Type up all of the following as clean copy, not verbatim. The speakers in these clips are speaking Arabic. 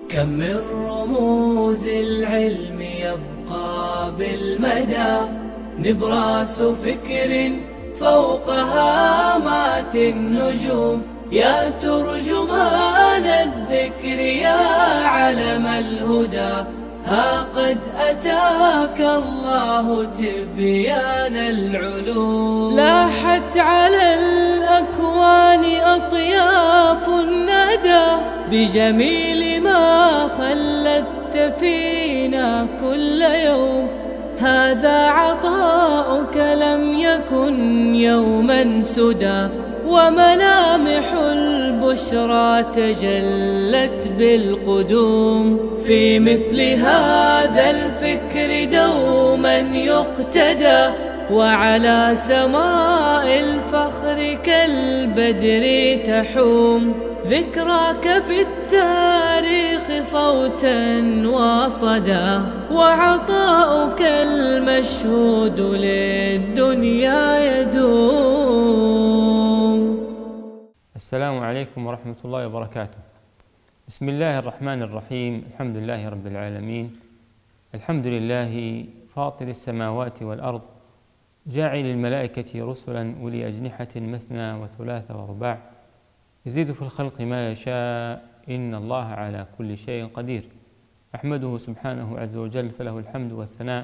كم من رموز العلم يبقى بالمدى، نبراس فكر فوق هامات النجوم. يا ترجمان الذكر يا علم الهدى، ها قد أتاك الله تبيان العلوم. لاحت على الأكوان أطياف الندى، بجميل ما خلدت فينا كل يوم. هذا عطاؤك لم يكن يوما سدى، وملامح البشرى تجلت بالقدوم. في مثل هذا الفكر دوما يقتدى، وعلى سماء الفخر كالبدر تحوم. ذكراك في التاريخ صوتا وصدى، وعطاؤك المشهود للدنيا يدوم. السلام عليكم ورحمة الله وبركاته. بسم الله الرحمن الرحيم. الحمد لله رب العالمين، الحمد لله فاطر السماوات والأرض، جاعل الملائكة رسلا أولي أجنحة مثنى وثلاث ورباع، يزيد في الخلق ما يشاء، إن الله على كل شيء قدير. أحمده سبحانه عز وجل، فله الحمد والثناء،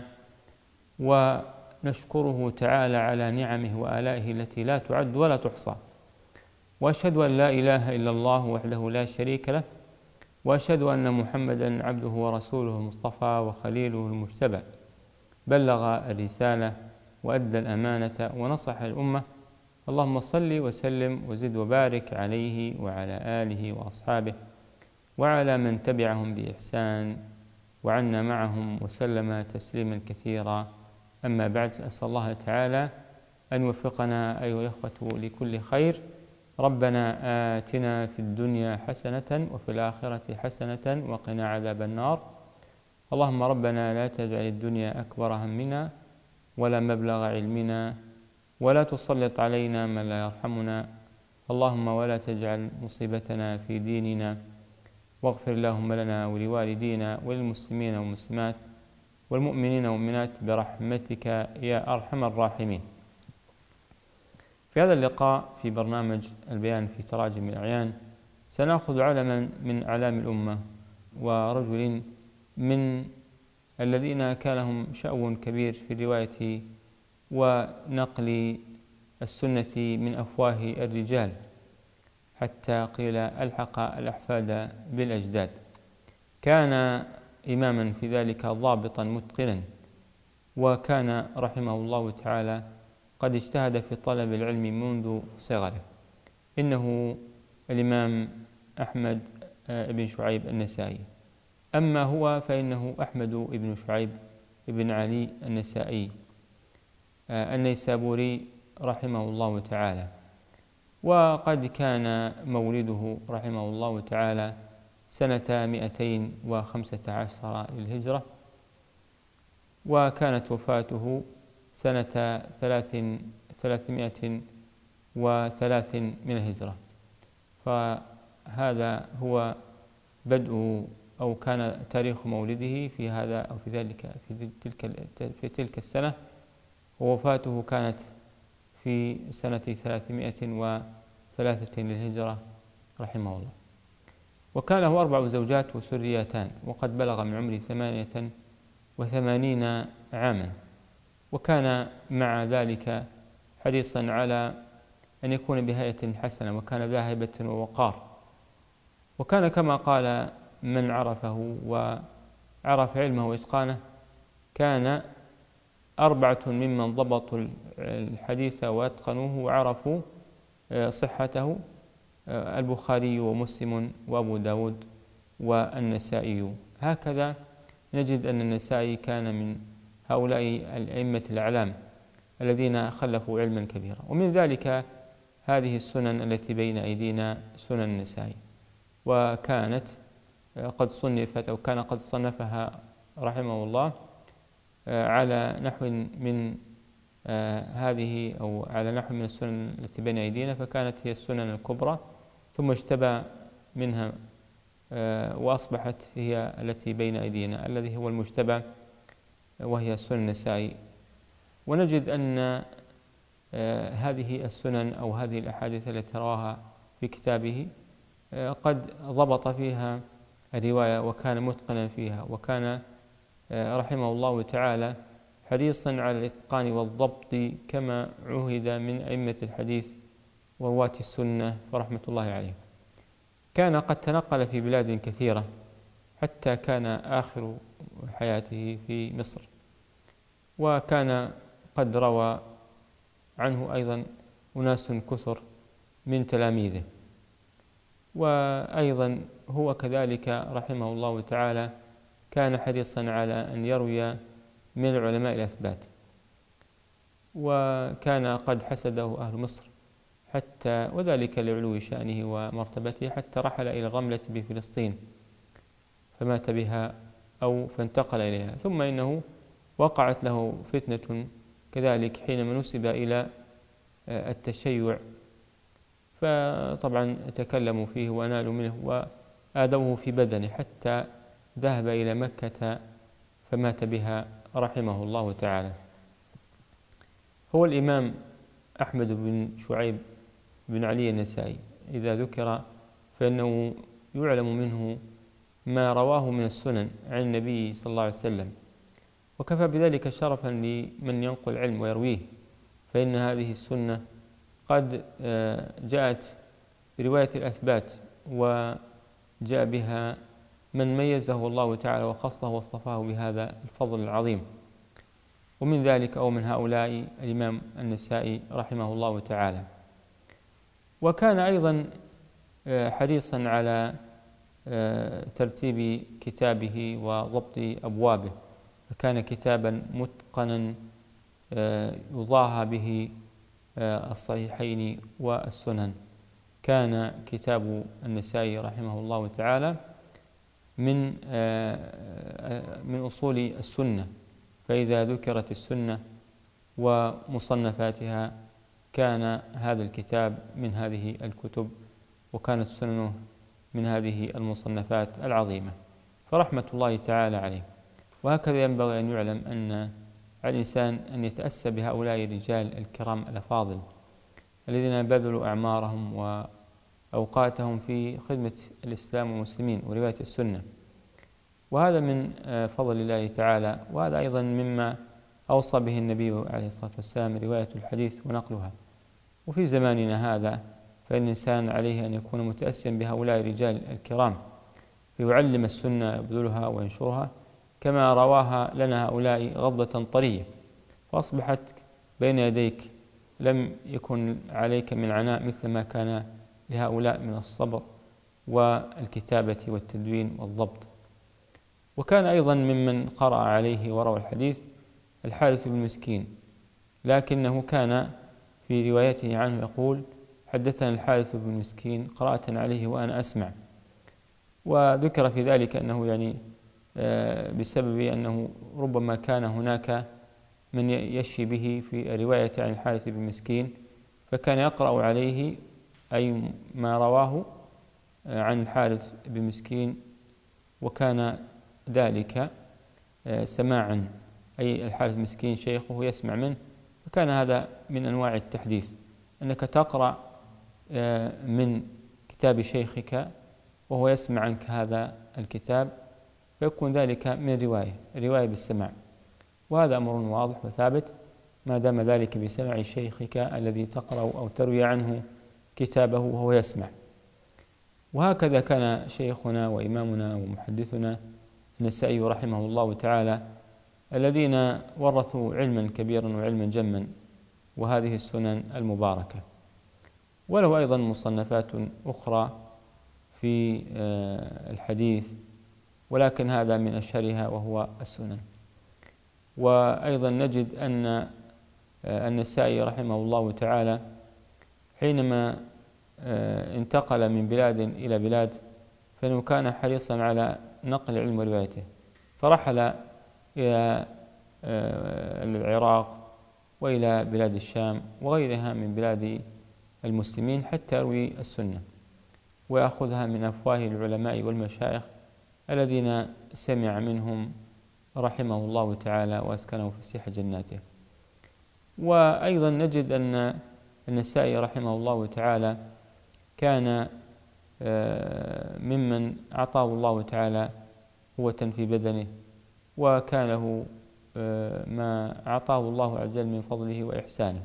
ونشكره تعالى على نعمه وآلائه التي لا تعد ولا تحصى. وأشهد أن لا إله إلا الله وحده لا شريك له، وأشهد أن محمدا عبده ورسوله المصطفى وخليله المجتبى، بلغ الرسالة وأدى الأمانة ونصح الأمة. اللهم صل وسلم وزد وبارك عليه وعلى آله وأصحابه وعلى من تبعهم بإحسان وعنا معهم وسلم تسليما كثيرا. أما بعد، أسأل الله تعالى أن يوفقنا أيها الأخوة لكل خير. ربنا آتنا في الدنيا حسنة وفي الآخرة حسنة وقنا عذاب النار. اللهم ربنا لا تجعل الدنيا أكبر همنا ولا مبلغ علمنا، ولا تسلط علينا من لا يرحمنا. اللهم ولا تجعل مصيبتنا في ديننا، واغفر اللهم لنا ولوالدينا وللمسلمين والمسلمات والمؤمنين والمؤمنات برحمتك يا أرحم الراحمين. في هذا اللقاء في برنامج البيان في تراجم الأعيان سنأخذ علما من أعلام الأمة، ورجل من الذين كان لهم شأن كبير في رواية ونقل السنة من أفواه الرجال، حتى قيل ألحق الأحفاد بالأجداد. كان إماما في ذلك ضابطا متقنا، وكان رحمه الله تعالى قد اجتهد في طلب العلم منذ صغره. إنه الإمام أحمد بن شعيب النسائي. أما هو فإنه أحمد بن شعيب بن علي النسائي النيسابوري رحمه الله تعالى. وقد كان مولده رحمه الله تعالى سنة 215 للهجرة، وكانت وفاته سنة 303 من الهجرة. فهذا هو بدء أو كان تاريخ مولده في هذا أو في ذلك في تلك السنة، ووفاته كانت في سنة 303 للهجرة رحمه الله. وكان له 4 زوجات وسريتان، وقد بلغ من عمره 88 عاما. وكان مع ذلك حريصا على أن يكون بهيئة حسنة، وكان ذا هيبة ووقار. وكان كما قال من عرفه وعرف علمه وإتقانه، كان 4 ممن ضبطوا الحديث واتقنوه وعرفوا صحته: البخاري ومسلم وأبو داود والنسائي. هكذا نجد أن النسائي كان من هؤلاء الأئمة الأعلام الذين خلفوا علما كبيرا. ومن ذلك هذه السنن التي بين أيدينا، سنن النسائي، وكانت قد صنفت أو كان قد صنفها رحمه الله على نحو من هذه أو على نحو من السنن التي بين أيدينا، فكانت هي السنن الكبرى، ثم اجتبى منها وأصبحت هي التي بين أيدينا الذي هو المجتبى، وهي سنن النسائي. ونجد أن هذه السنن أو هذه الأحاديث التي رواها في كتابه قد ضبط فيها الرواية وكان متقنا فيها، وكان رحمه الله تعالى حريصا على الإتقان والضبط كما عهد من أئمة الحديث ورواة السنة فرحمة الله عليه. كان قد تنقل في بلاد كثيرة حتى كان آخر حياته في مصر، وكان قد روى عنه أيضا أناس كثر من تلاميذه. وأيضا هو كذلك رحمه الله تعالى كان حريصا على أن يروي من العلماء الأثبات، وكان قد حسده أهل مصر حتى وذلك لعلو شأنه ومرتبته حتى رحل إلى الرملة بفلسطين فمات بها أو فانتقل إليها. ثم إنه وقعت له فتنة كذلك حينما نسب إلى التشيع، فطبعا تكلموا فيه ونالوا منه وآذوه في بدنه حتى ذهب إلى مكة فمات بها رحمه الله تعالى. هو الإمام أحمد بن شعيب بن علي النسائي إذا ذكر فإنه يعلم منه ما رواه من السنن عن النبي صلى الله عليه وسلم، وكفى بذلك شرفا لمن ينقل العلم ويرويه، فإن هذه السنة قد جاءت برواية الأثبات وجاء بها من ميزه الله تعالى وخصه واصطفاه بهذا الفضل العظيم، ومن ذلك أو من هؤلاء الإمام النسائي رحمه الله تعالى. وكان أيضا حريصا على ترتيب كتابه وضبط أبوابه، فكان كتابا متقنا يضاهى به الصحيحين والسنن. كان كتاب النسائي رحمه الله تعالى من أصول السنة، فإذا ذكرت السنة ومصنفاتها كان هذا الكتاب من هذه الكتب، وكانت سننه من هذه المصنفات العظيمة، فرحمة الله تعالى عليه. وهكذا ينبغي أن يعلم أن على الإنسان أن يتأسى بهؤلاء الرجال الكرام الأفاضل الذين بذلوا أعمارهم وأوقاتهم في خدمة الإسلام والمسلمين ورواية السنة، وهذا من فضل الله تعالى، وهذا أيضا مما أوصى به النبي عليه الصلاة والسلام رواية الحديث ونقلها. وفي زماننا هذا فإن الإنسان عليه أن يكون متأسيا بهؤلاء الرجال الكرام فيعلم السنة يبذلها وينشرها كما رواها لنا هؤلاء غضة طرية، فأصبحت بين يديك لم يكن عليك من عناء مثل ما كان لهؤلاء من الصبر والكتابة والتدوين والضبط. وكان أيضا ممن قرأ عليه وروى الحديث الحارث بن مسكين، لكنه كان في روايته عنه يقول: حدثنا الحارث بن مسكين قراءة عليه وأنا أسمع. وذكر في ذلك أنه يعني بسبب أنه ربما كان هناك من يشي به في الرواية عن الحارث بن مسكين، فكان يقرأ عليه أي ما رواه عن الحارث بن مسكين، وكان ذلك سماعا، أي الحارث بن مسكين شيخه يسمع منه، فكان هذا من أنواع التحديث، أنك تقرأ من كتاب شيخك وهو يسمع عنك هذا الكتاب، فيكون ذلك من رواية بالسماع، وهذا أمر واضح وثابت ما دام ذلك بسمع شيخك الذي تقرأ أو تروي عنه كتابه وهو يسمع. وهكذا كان شيخنا وإمامنا ومحدثنا النسائي رحمه الله تعالى الذين ورثوا علما كبيرا وعلما جما وهذه السنن المباركة. وله أيضا مصنفات أخرى في الحديث، ولكن هذا من أشهرها وهو السنن. وأيضا نجد أن النسائي رحمه الله تعالى حينما انتقل من بلاد إلى بلاد فإنه كان حريصا على نقل العلم وروايته، فرحل إلى العراق وإلى بلاد الشام وغيرها من بلاد المسلمين حتى يروي السنة. ويأخذها من أفواه العلماء والمشايخ الذين سمع منهم رحمه الله تعالى وأسكنه في فسيح جناته. وأيضا نجد أن النسائي رحمه الله تعالى كان ممن أعطاه الله تعالى قوة في بدنه، وكان له ما أعطاه الله عز وجل من فضله وإحسانه،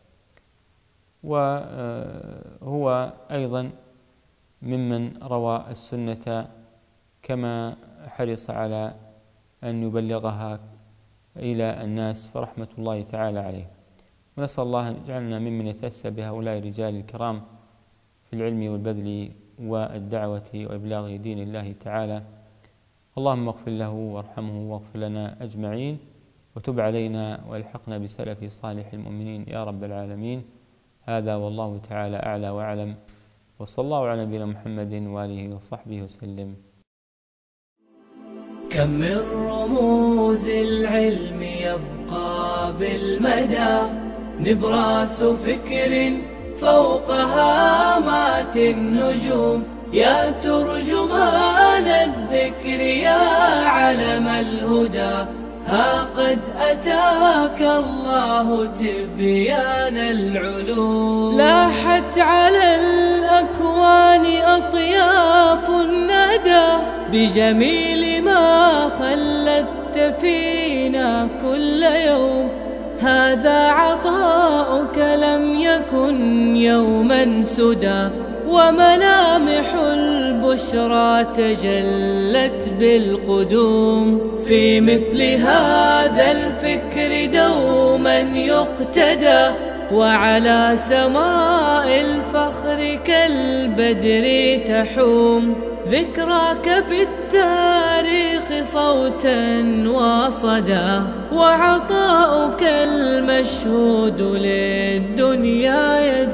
وهو أيضا ممن روى السنة كما حرص على أن يبلغها إلى الناس فرحمة الله تعالى عليه. ونسأل الله أن يجعلنا ممن يتأسى بهؤلاء الرجال الكرام في العلم والبذل والدعوة وإبلاغ دين الله تعالى. اللهم اغفر له وارحمه واغفر لنا أجمعين، وتب علينا والحقنا بسلف صالح المؤمنين يا رب العالمين. هذا والله تعالى أعلى وأعلم، وصلى الله على نبينا محمد وآله وصحبه وسلم. كم من رموز العلم يبقى بالمدى، نبراس فكر فوق هامات النجوم. يا ترجمان الذكر يا علم الهدى، ها قد أتاك الله تبيان العلوم. لاحت على الأكوان أطياف الندى، بجميل ما خلدت فينا كل يوم. هذا عطاؤك لم يكن يوما سدى، وملامح البشرى تجلت بالقدوم. في مثل هذا الفكر دوما يقتدى، وعلى سماء الفخر كالبدر تحوم. ذكراك في التاريخ صوتا وصدى، وعطاؤك المشهود للدنيا